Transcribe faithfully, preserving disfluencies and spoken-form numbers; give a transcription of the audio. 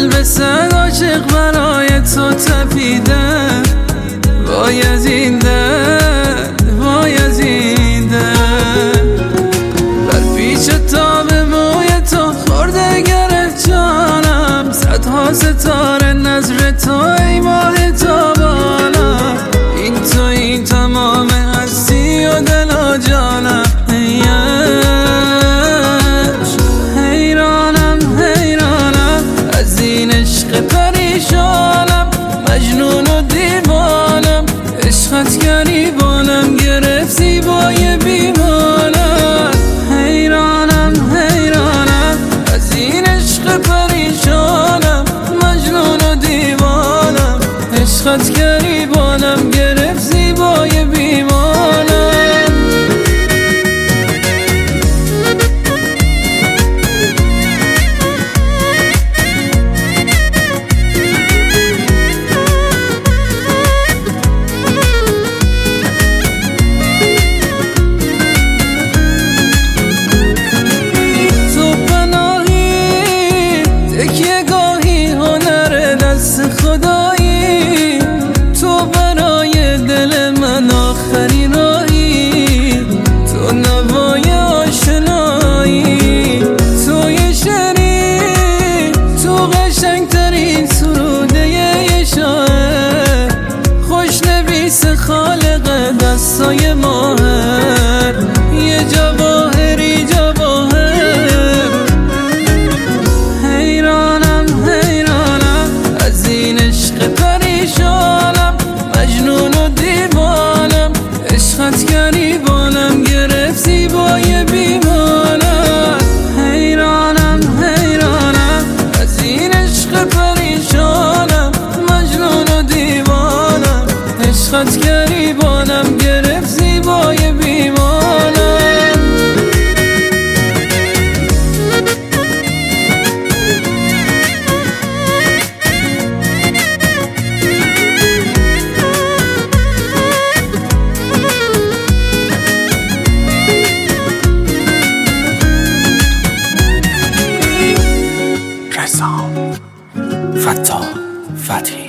قلب صد عاشق برای تو تپیده، وای از این درد، وای از این درد. بر پیچ تاب موی تو خورده گرفت جانم، صدها ستاره نظر تو ای ماه تا بالا. این تو، این تمام هستی و دل و جانم. حیرانم حیرانم از این عشق پریشانم، مجنون و دیوانم، عشقت گریبانم گرفت زیبای بیمانم. حیرانم حیرانم از این عشق پریشانم، مجنون و دیوانم، عشقت گریبانم گرفت زیبای بیمانم. خدایی تو برای دل من آخرین راهی، تو نوای آشنایی، تو یه شعری، تو قشنگترین سروده یه شاعر، خوشنویس خالق دستای ماهر، یه جواهری جواهر. حیرانم حیرانم از این عشق پریشانم، مجنون و دیوانم، عشقت گریبانم گرفت زیبای بیمانم. حیرانم حیرانم از این عشق پریشانم، مجنون و دیوانم، عشقت گریبانم گرفت زیبای بیمانم. رضا فتاح فتحی